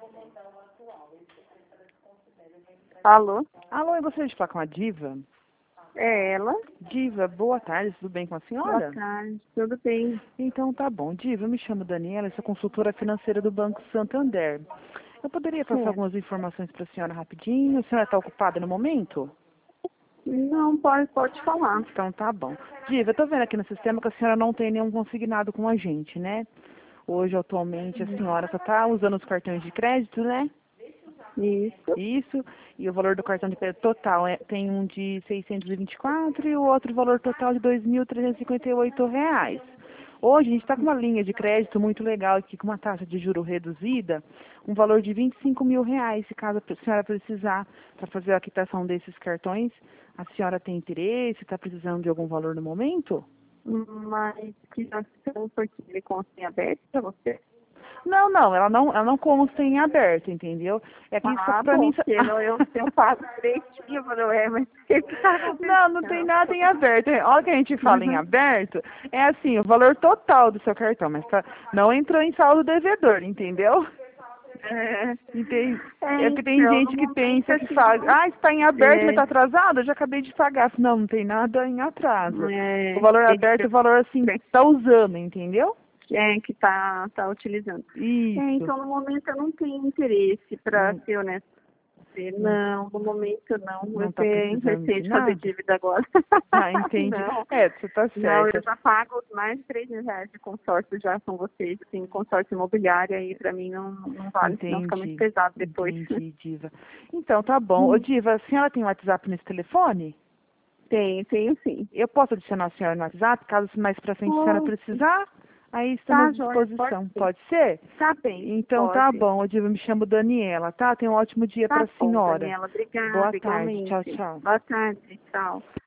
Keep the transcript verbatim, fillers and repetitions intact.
Alô? Alô, eu gostaria de falar com a Diva. É ela? Diva, boa tarde, tudo bem com a senhora? Boa tarde, tudo bem. Então tá bom. Diva, eu me chamo Daniela, sou consultora financeira do Banco Santander. Eu poderia passar Certo. algumas informações para a senhora rapidinho? A senhora está ocupada no momento? Não, pode, pode falar. Então tá bom. Diva, eu tô vendo aqui no sistema que a senhora não tem nenhum consignado com a gente, né? Hoje, atualmente, a senhora só está usando os cartões de crédito, né? Isso. Isso, e o valor do cartão de crédito total é, tem um de seiscentos e vinte e quatro e o outro valor total de dois mil trezentos e cinquenta e oito reais. Hoje a gente está com uma linha de crédito muito legal aqui, com uma taxa de juro reduzida, um valor de vinte e cinco mil reais, se caso a senhora precisar para fazer a quitação desses cartões. A senhora tem interesse, está precisando de algum valor no momento? Mas que nós estamos porque ele consta aberto para você? Não, não, ela não, ela não consta em aberto, entendeu? É que Ah, só pra bom, mim... só- porque eu, eu, eu pago direitinho, eu falo, é, mas o que que tá acontecendo? Não, não tem nada em aberto. Olha que a gente fala em Uhum. aberto, é assim, o valor total do seu cartão, mas tá, não entrou em saldo devedor, entendeu? É, Entende? é, É que tem então, no gente que momento, pensa que assim, fala, não, ah, está em aberto, mas é, está atrasado, eu já acabei de pagar. Não, não tem nada em atraso. O é, valor ele aberto é o valor assim, que está usando, entendeu? é, que tá, tá utilizando. É, Isso. então, no momento, eu não tenho interesse, para Não, ser honesta. não, Não, no momento não. não Eu está tenho precisando receio de de fazer nada? dívida agora. Ah, entendi. Não, É, você está não, eu certa. já pago mais de três mil reais de consórcio já com vocês, assim, consórcio imobiliário aí pra mim não, não vale, senão fica muito Entendi, pesado depois. entendi, Diva. Então, tá bom. Ô, Hum, Diva, a senhora tem WhatsApp nesse telefone? Tenho, tenho sim. Eu posso adicionar a senhora no WhatsApp, caso mais pra frente a senhora Oh, precisar? Aí estamos tá, à joia, pode disposição. sim. Pode ser? Tá bem, Então, tá pode. bom. Ô, Diva, me chamo Daniela, tá? Tenha um ótimo dia Tá pra bom, senhora. Daniela, Boa obrigada, tarde. Tchau, igualmente. tchau. Boa tarde, tchau.